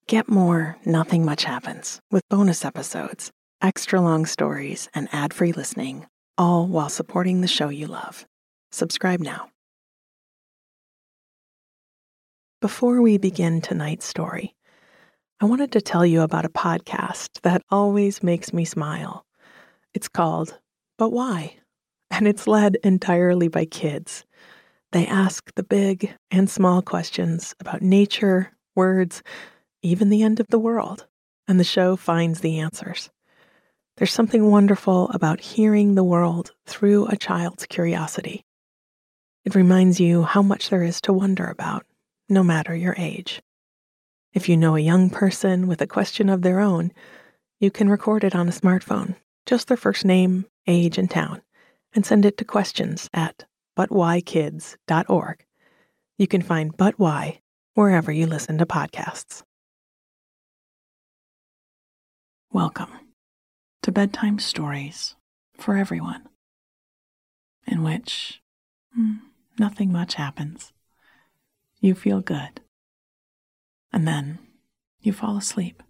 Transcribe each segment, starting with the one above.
Get more Nothing Much Happens with bonus episodes, extra long stories, and ad-free listening, all while supporting the show you love. Subscribe now. Before we begin tonight's story, I wanted to tell you about a podcast that always makes me smile. It's called But Why? And it's led entirely by kids. They ask the big and small questions about nature, words, even the end of the world, and the show finds the answers. There's something wonderful about hearing the world through a child's curiosity. It reminds you how much there is to wonder about, no matter your age. If you know a young person with a question of their own, you can record it on a smartphone, just their first name, age, and town, and send it to questions@butwhykids.org. You can find But Why wherever you listen to podcasts. Welcome to Bedtime Stories for Everyone, in which nothing much happens. You feel good, and then you fall asleep.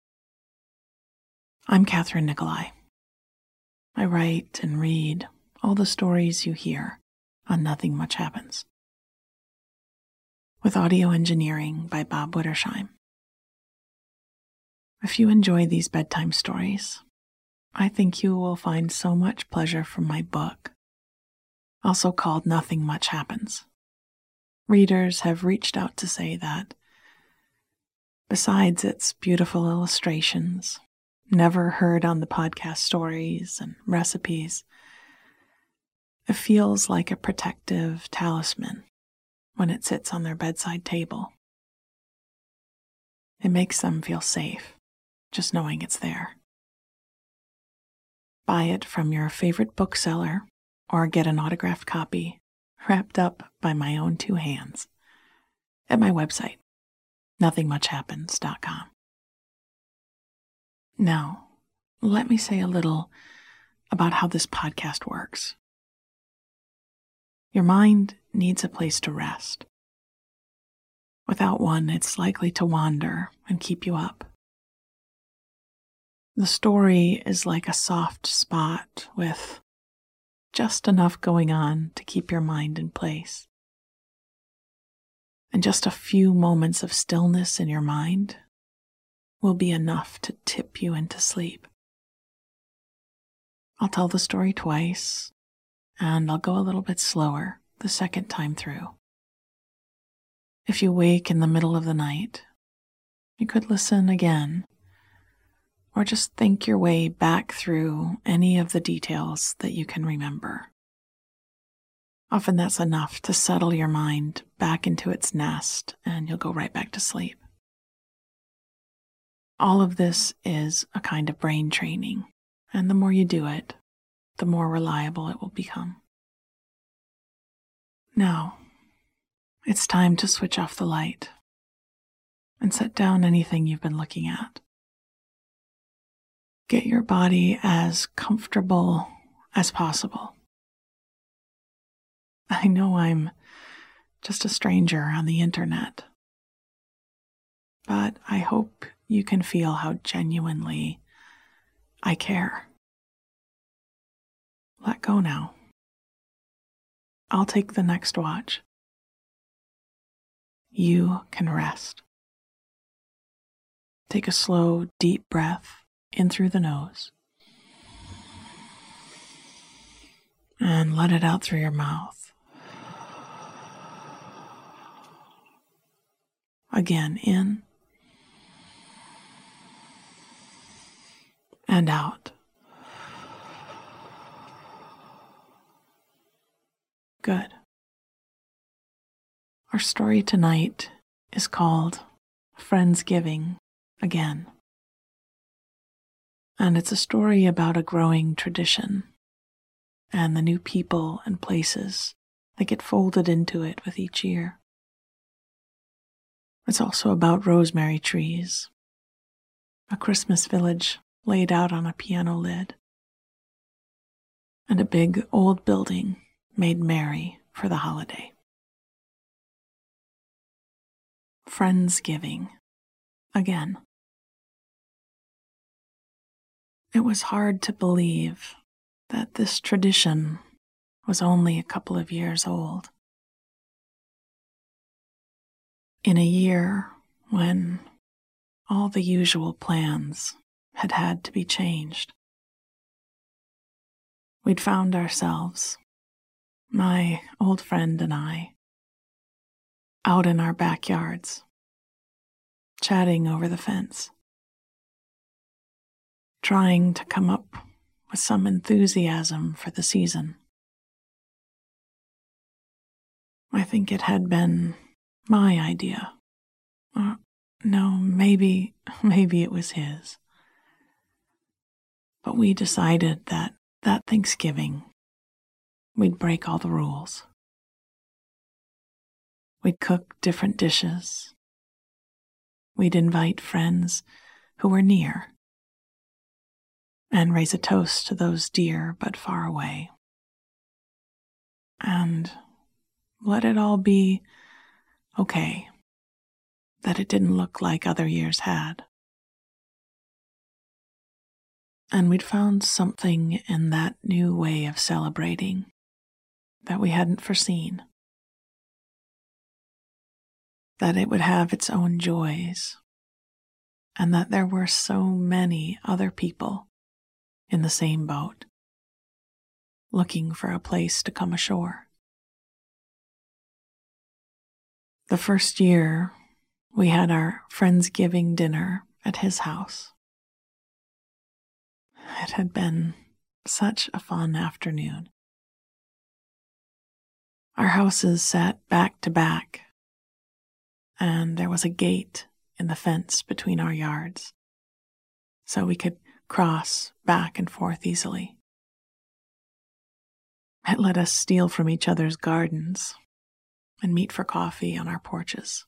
I'm Catherine Nicolai. I write and read all the stories you hear on Nothing Much Happens, with audio engineering by Bob Wittersheim. If you enjoy these bedtime stories, I think you will find so much pleasure from my book, also called Nothing Much Happens. Readers have reached out to say that, besides its beautiful illustrations, never heard on the podcast stories and recipes, it feels like a protective talisman when it sits on their bedside table. It makes them feel safe, just knowing it's there. Buy it from your favorite bookseller or get an autographed copy wrapped up by my own two hands at my website, nothingmuchhappens.com. Now, let me say a little about how this podcast works. Your mind needs a place to rest. Without one, it's likely to wander and keep you up. The story is like a soft spot with just enough going on to keep your mind in place. And just a few moments of stillness in your mind will be enough to tip you into sleep. I'll tell the story twice, and I'll go a little bit slower the second time through. If you wake in the middle of the night, you could listen again, or just think your way back through any of the details that you can remember. Often that's enough to settle your mind back into its nest, and you'll go right back to sleep. All of this is a kind of brain training, and the more you do it, the more reliable it will become. Now, it's time to switch off the light and set down anything you've been looking at. Get your body as comfortable as possible. I know I'm just a stranger on the internet, but I hope you can feel how genuinely I care. Let go now. I'll take the next watch. You can rest. Take a slow, deep breath in through the nose, and let it out through your mouth. Again, in and out. Good. Our story tonight is called Friendsgiving Again. And it's a story about a growing tradition and the new people and places that get folded into it with each year. It's also about rosemary trees, a Christmas village laid out on a piano lid, and a big old building made merry for the holiday. Friendsgiving. again. It was hard to believe that this tradition was only a couple of years old. In a year when all the usual plans had to be changed, we'd found ourselves, my old friend and I, out in our backyards, chatting over the fence, trying to come up with some enthusiasm for the season. I think it had been my idea. No, maybe it was his. But we decided that Thanksgiving, we'd break all the rules. We'd cook different dishes. We'd invite friends who were near and raise a toast to those dear but far away. And let it all be okay, that it didn't look like other years had. And we'd found something in that new way of celebrating that we hadn't foreseen. That it would have its own joys, and that there were so many other people in the same boat, looking for a place to come ashore. The first year, we had our Friendsgiving dinner at his house. It had been such a fun afternoon. Our houses sat back to back, and there was a gate in the fence between our yards, so we could cross back and forth easily. It let us steal from each other's gardens and meet for coffee on our porches.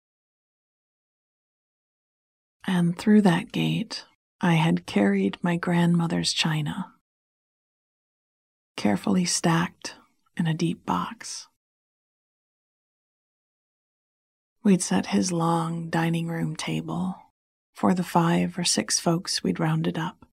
And through that gate, I had carried my grandmother's china, carefully stacked in a deep box. We'd set his long dining room table for the 5 or 6 folks we'd rounded up.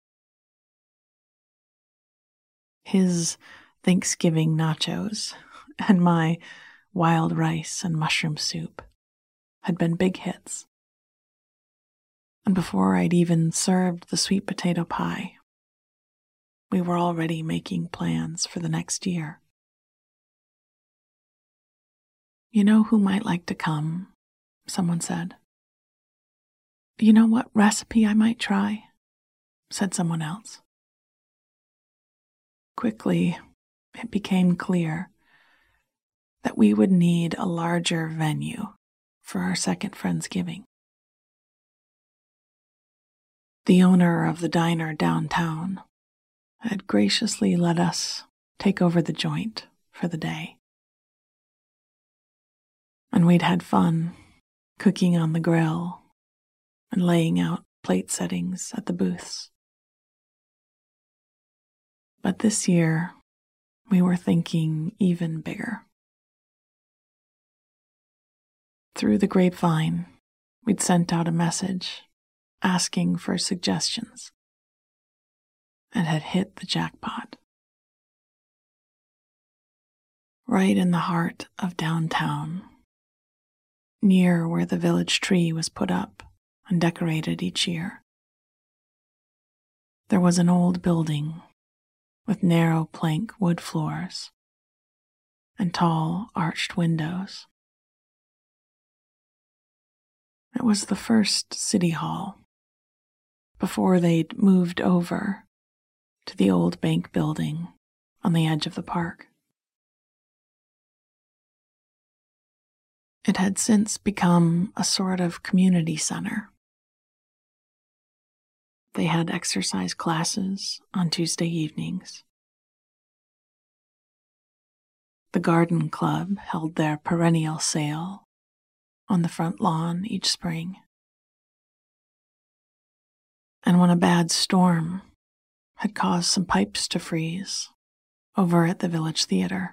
His Thanksgiving nachos and my wild rice and mushroom soup had been big hits. And before I'd even served the sweet potato pie, we were already making plans for the next year. "You know who might like to come?" someone said. "You know what recipe I might try?" said someone else. Quickly, it became clear that we would need a larger venue for our second Friendsgiving. The owner of the diner downtown had graciously let us take over the joint for the day. And we'd had fun cooking on the grill and laying out plate settings at the booths. But this year, we were thinking even bigger. Through the grapevine, we'd sent out a message asking for suggestions and had hit the jackpot. Right in the heart of downtown, near where the village tree was put up and decorated each year, there was an old building with narrow plank wood floors and tall arched windows. It was the first city hall before they'd moved over to the old bank building on the edge of the park. It had since become a sort of community center. They had exercise classes on Tuesday evenings. The garden club held their perennial sale on the front lawn each spring. And when a bad storm had caused some pipes to freeze over at the village theater,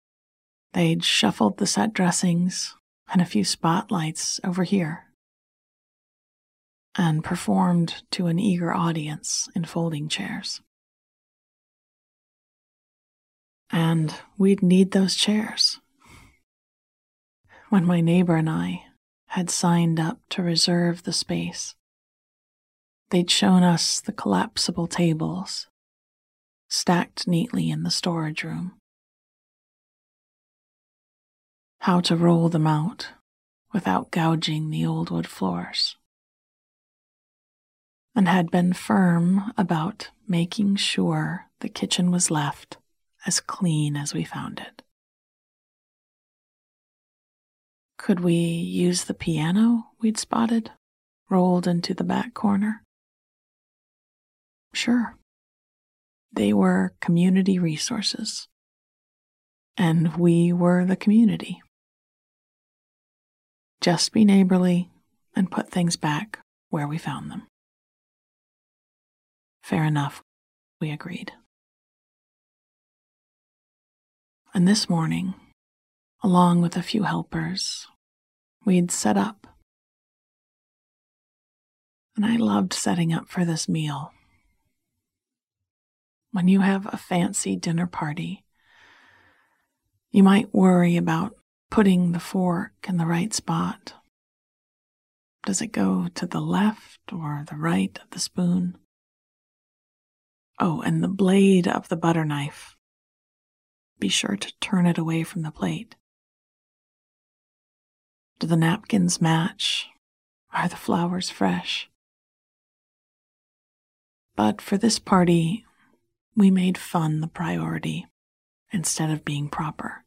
they'd shuffled the set dressings and a few spotlights over here and performed to an eager audience in folding chairs. And we'd need those chairs. When my neighbor and I had signed up to reserve the space, they'd shown us the collapsible tables stacked neatly in the storage room, how to roll them out without gouging the old wood floors, and had been firm about making sure the kitchen was left as clean as we found it. Could we use the piano we'd spotted, rolled into the back corner? Sure. They were community resources, and we were the community. Just be neighborly and put things back where we found them. Fair enough, we agreed. And this morning, along with a few helpers, we'd set up. And I loved setting up for this meal. When you have a fancy dinner party, you might worry about putting the fork in the right spot. Does it go to the left or the right of the spoon? Oh, and the blade of the butter knife. Be sure to turn it away from the plate. Do the napkins match? Are the flowers fresh? But for this party, we made fun the priority instead of being proper.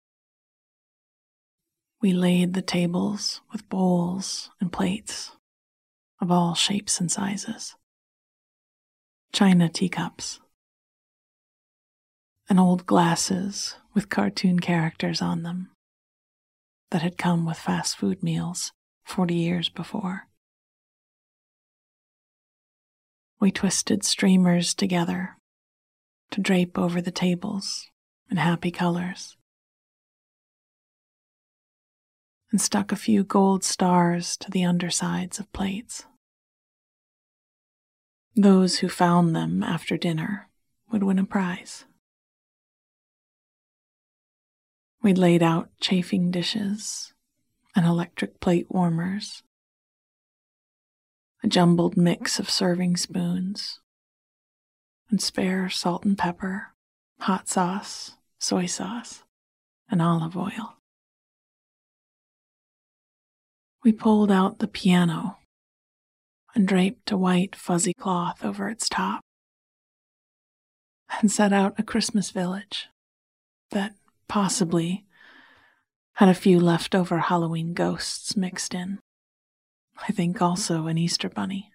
We laid the tables with bowls and plates of all shapes and sizes, china teacups, and old glasses with cartoon characters on them that had come with fast food meals 40 years before. We twisted streamers together to drape over the tables in happy colors, and stuck a few gold stars to the undersides of plates. Those who found them after dinner would win a prize. We'd laid out chafing dishes and electric plate warmers, a jumbled mix of serving spoons, and spare salt and pepper, hot sauce, soy sauce, and olive oil. We pulled out the piano and draped a white fuzzy cloth over its top and set out a Christmas village that possibly had a few leftover Halloween ghosts mixed in. I think also an Easter bunny.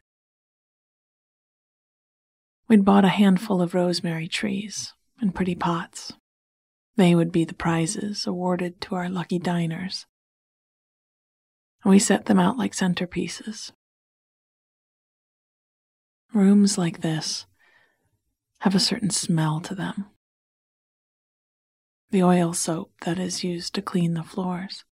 We'd bought a handful of rosemary trees in pretty pots. They would be the prizes awarded to our lucky diners. And we set them out like centerpieces. Rooms like this have a certain smell to them. The oil soap that is used to clean the floors.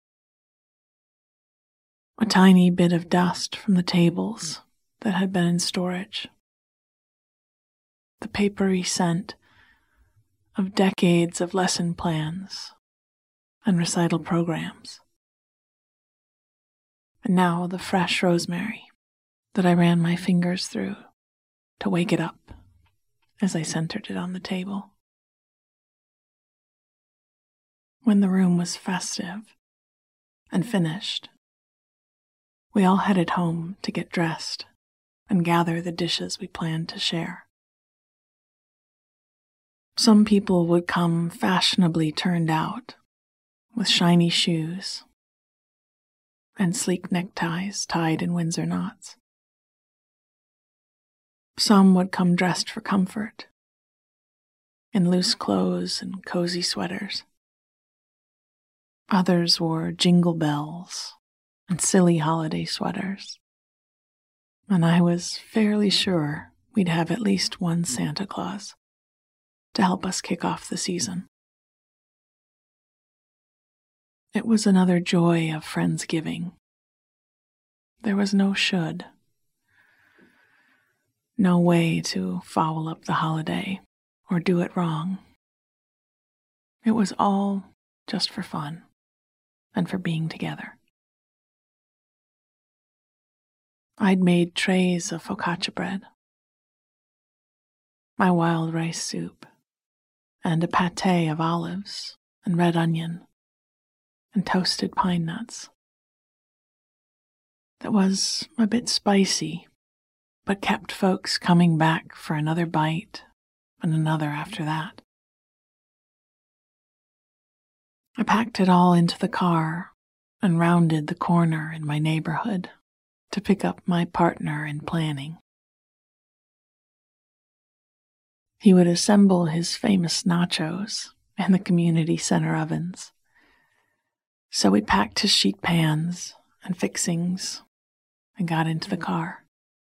A tiny bit of dust from the tables that had been in storage. The papery scent of decades of lesson plans and recital programs. And now the fresh rosemary that I ran my fingers through to wake it up as I centered it on the table. When the room was festive and finished, we all headed home to get dressed and gather the dishes we planned to share. Some people would come fashionably turned out with shiny shoes and sleek neckties tied in Windsor knots. Some would come dressed for comfort, in loose clothes and cozy sweaters. Others wore jingle bells and silly holiday sweaters. And I was fairly sure we'd have at least one Santa Claus to help us kick off the season. It was another joy of Friendsgiving. There was no should No way to foul up the holiday or do it wrong. It was all just for fun and for being together. I'd made trays of focaccia bread, my wild rice soup, and a pâté of olives and red onion and toasted pine nuts. That was a bit spicy, but kept folks coming back for another bite and another after that. I packed it all into the car and rounded the corner in my neighborhood to pick up my partner in planning. He would assemble his famous nachos in the community center ovens. So we packed his sheet pans and fixings and got into the car.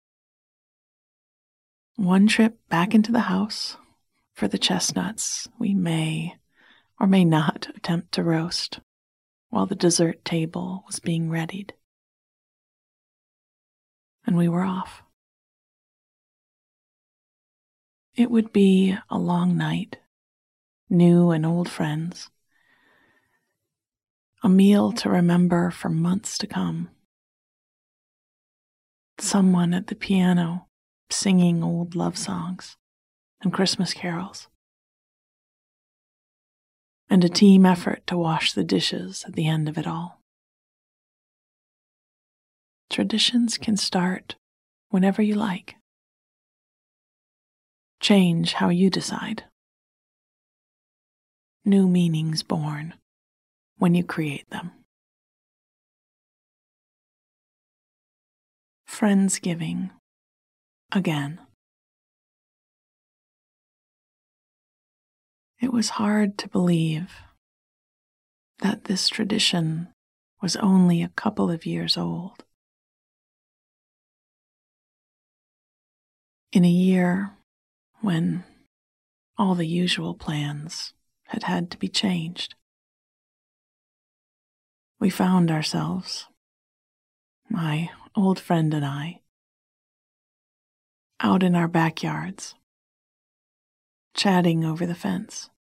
One trip back into the house for the chestnuts we may or may not attempt to roast while the dessert table was being readied. And we were off. It would be a long night, new and old friends, a meal to remember for months to come. Someone at the piano singing old love songs and Christmas carols, and a team effort to wash the dishes at the end of it all. Traditions can start whenever you like. Change how you decide. New meanings born when you create them. Friendsgiving again. It was hard to believe that this tradition was only a couple of years old. In a year when all the usual plans had to be changed, we found ourselves, my old friend and I, out in our backyards, chatting over the fence,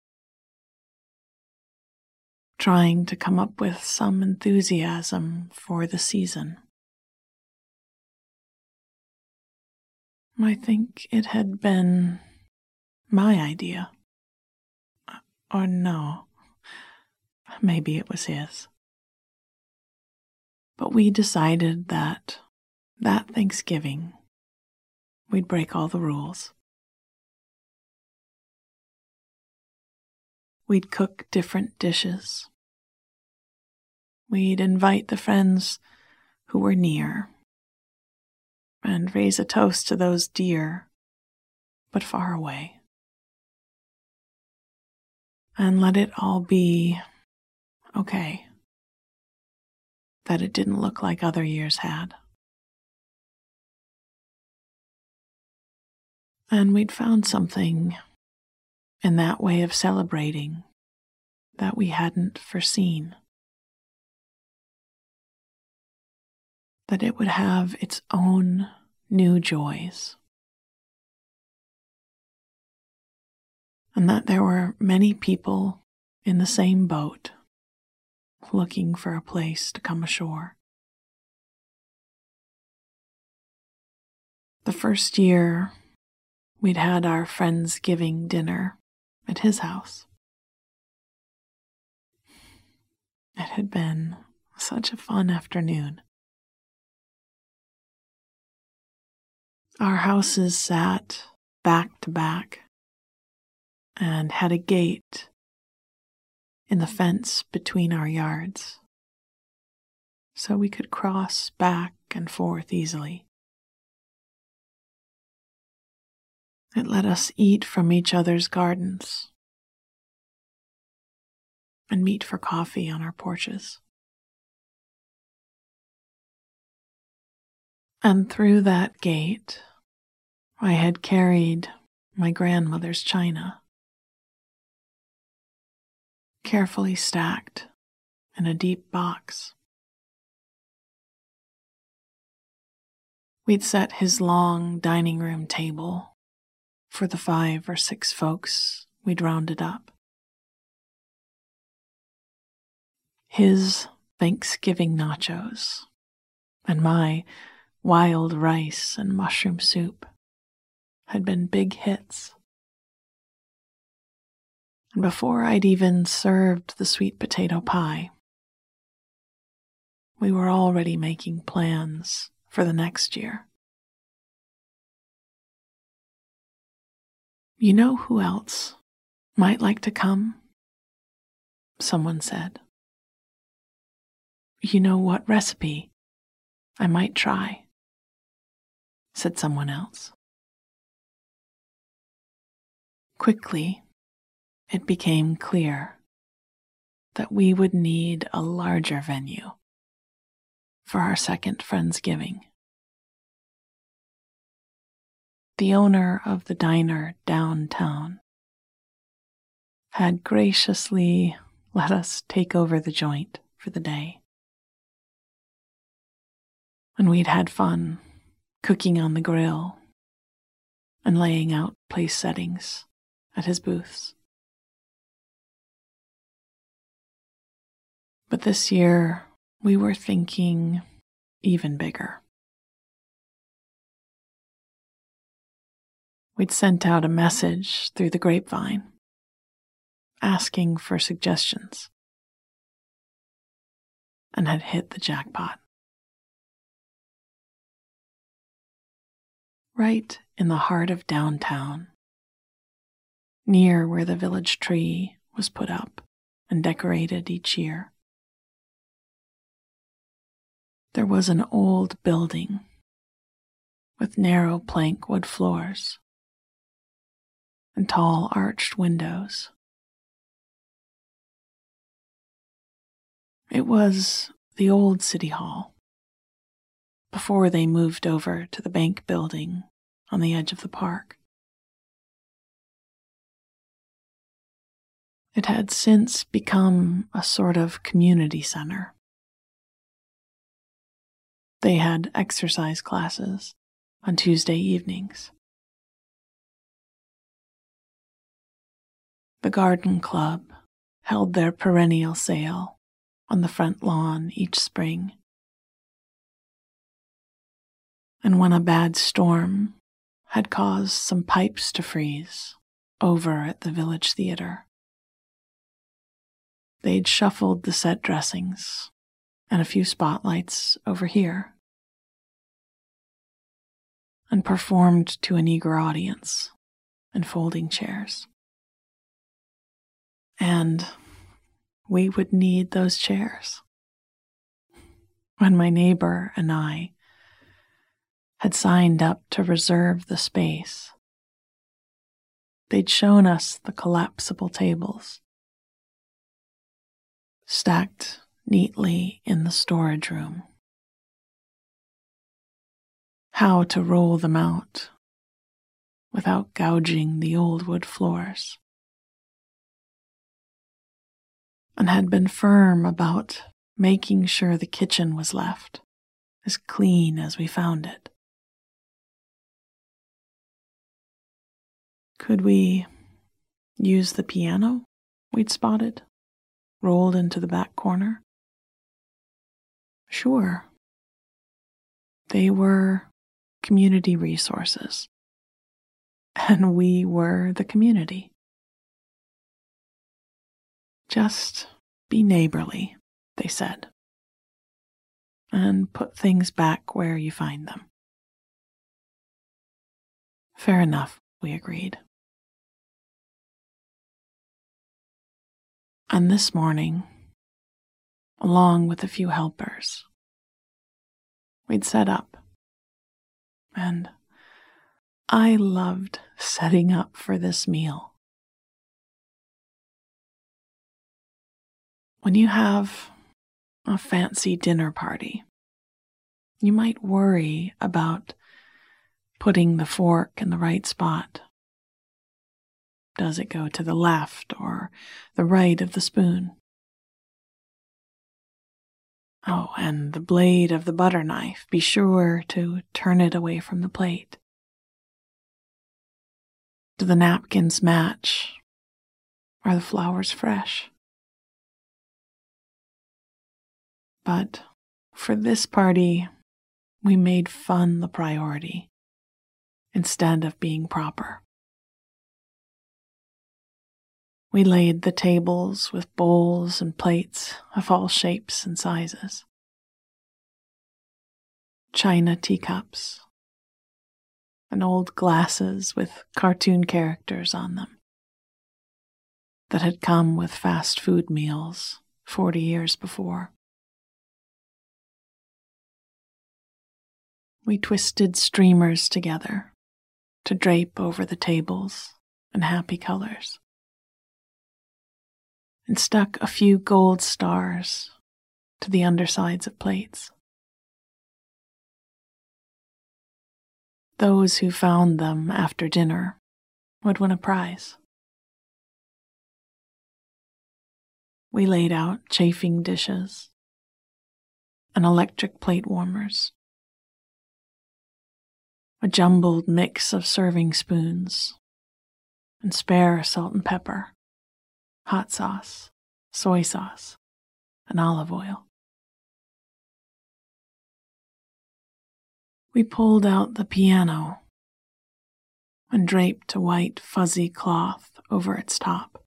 trying to come up with some enthusiasm for the season. I think it had been my idea. Or no, maybe it was his. But we decided that Thanksgiving, we'd break all the rules. We'd cook different dishes. We'd invite the friends who were near and raise a toast to those dear but far away. And let it all be okay, that it didn't look like other years had. And we'd found something in that way of celebrating that we hadn't foreseen. That it would have its own new joys. And that there were many people in the same boat looking for a place to come ashore. The first year, we'd had our Friendsgiving dinner at his house. It had been such a fun afternoon. Our houses sat back to back and had a gate in the fence between our yards, so we could cross back and forth easily. It let us eat from each other's gardens and meet for coffee on our porches. And through that gate, I had carried my grandmother's china, carefully stacked in a deep box. We'd set his long dining room table for the 5 or 6 folks we'd rounded up. His Thanksgiving nachos and my wild rice and mushroom soup had been big hits. And before I'd even served the sweet potato pie, we were already making plans for the next year. "You know who else might like to come?" someone said. "You know what recipe I might try?" said someone else. Quickly, it became clear that we would need a larger venue for our second Friendsgiving. The owner of the diner downtown had graciously let us take over the joint for the day. And we'd had fun cooking on the grill and laying out place settings at his booths. But this year, we were thinking even bigger. We'd sent out a message through the grapevine asking for suggestions and had hit the jackpot. Right in the heart of downtown, near where the village tree was put up and decorated each year, there was an old building with narrow plank wood floors and tall arched windows. It was the old city hall before they moved over to the bank building on the edge of the park. It had since become a sort of community center. They had exercise classes on Tuesday evenings. The garden club held their perennial sale on the front lawn each spring. And when a bad storm had caused some pipes to freeze over at the village theater, they'd shuffled the set dressings and a few spotlights over here and performed to an eager audience in folding chairs. And we would need those chairs. When my neighbor and I had signed up to reserve the space, they'd shown us the collapsible tables stacked neatly in the storage room, how to roll them out without gouging the old wood floors, and had been firm about making sure the kitchen was left as clean as we found it. Could we use the piano we'd spotted, rolled into the back corner? Sure. They were community resources, and we were the community. Just be neighborly, they said, and put things back where you find them. Fair enough, we agreed. And this morning, along with a few helpers, we'd set up, and I loved setting up for this meal. When you have a fancy dinner party, you might worry about putting the fork in the right spot. Does it go to the left or the right of the spoon? Oh, and the blade of the butter knife, be sure to turn it away from the plate. Do the napkins match? Are the flowers fresh? But for this party, we made fun the priority instead of being proper. We laid the tables with bowls and plates of all shapes and sizes. China teacups and old glasses with cartoon characters on them that had come with fast food meals 40 years before. We twisted streamers together to drape over the tables in happy colors, and stuck a few gold stars to the undersides of plates. Those who found them after dinner would win a prize. We laid out chafing dishes and electric plate warmers, a jumbled mix of serving spoons and spare salt and pepper, hot sauce, soy sauce, and olive oil. We pulled out the piano and draped a white fuzzy cloth over its top,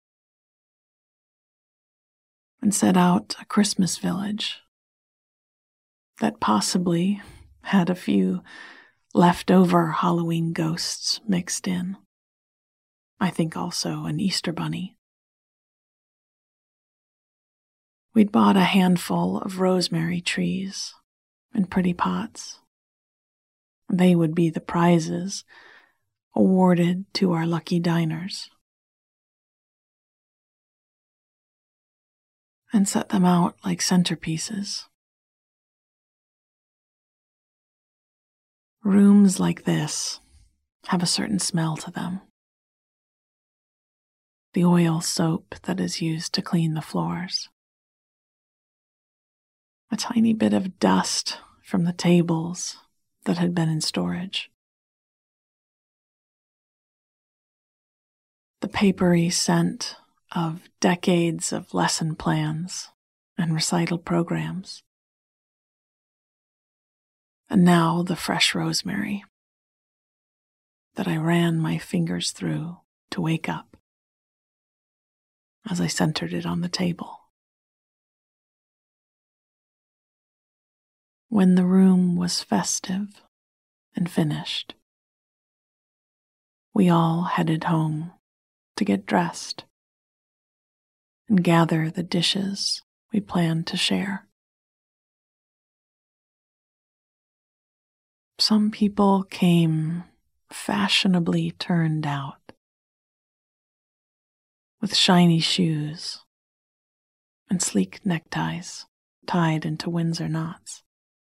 and set out a Christmas village that possibly had a few leftover Halloween ghosts mixed in. I think also an Easter bunny. We'd bought a handful of rosemary trees in pretty pots. They would be the prizes awarded to our lucky diners. And set them out like centerpieces. Rooms like this have a certain smell to them. The oil soap that is used to clean the floors. A tiny bit of dust from the tables that had been in storage. The papery scent of decades of lesson plans and recital programs. And now the fresh rosemary that I ran my fingers through to wake up as I centered it on the table. When the room was festive and finished, we all headed home to get dressed and gather the dishes we planned to share. Some people came fashionably turned out, with shiny shoes and sleek neckties tied into Windsor knots.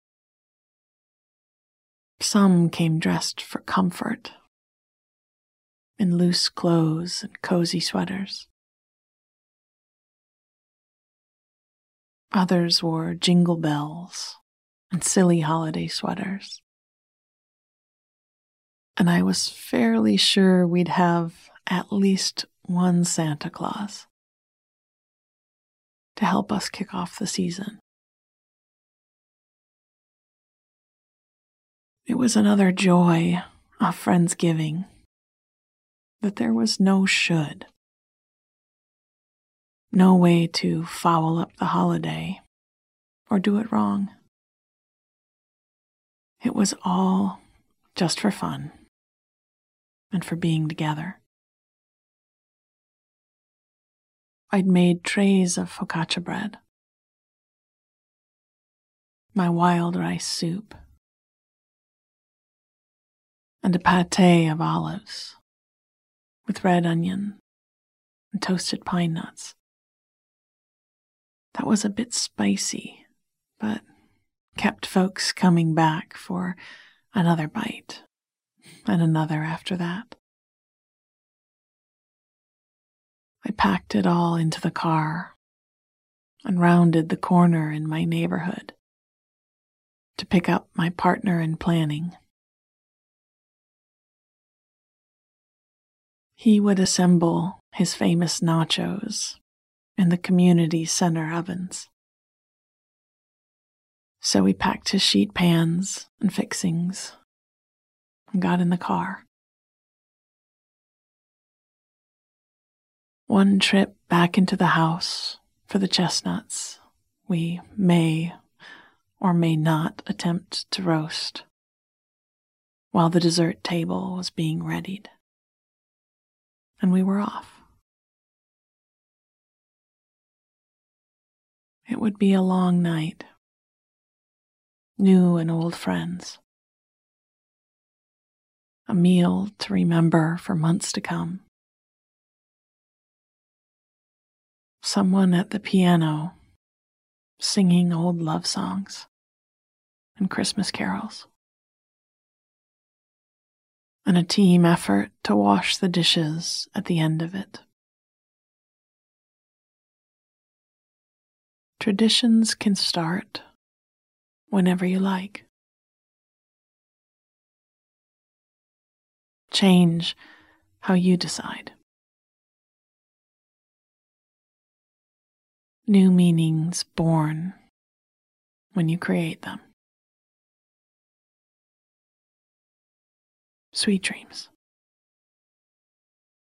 Some came dressed for comfort, in loose clothes and cozy sweaters. Others wore jingle bells and silly holiday sweaters. And I was fairly sure we'd have at least one Santa Claus to help us kick off the season. It was another joy of Friendsgiving that there was no should. No way to foul up the holiday or do it wrong. It was all just for fun and for being together. I'd made trays of focaccia bread, my wild rice soup, and a pâté of olives with red onion and toasted pine nuts. That was a bit spicy, but kept folks coming back for another bite and another after that. I packed it all into the car and rounded the corner in my neighborhood to pick up my partner in planning. He would assemble his famous nachos in the community center ovens. So we packed his sheet pans and fixings and got in the car. One trip back into the house for the chestnuts we may or may not attempt to roast while the dessert table was being readied. And we were off. It would be a long night. New and old friends. A meal to remember for months to come. Someone at the piano singing old love songs and Christmas carols. And a team effort to wash the dishes at the end of it. Traditions can start whenever you like. Change how you decide. New meanings born when you create them. Sweet dreams.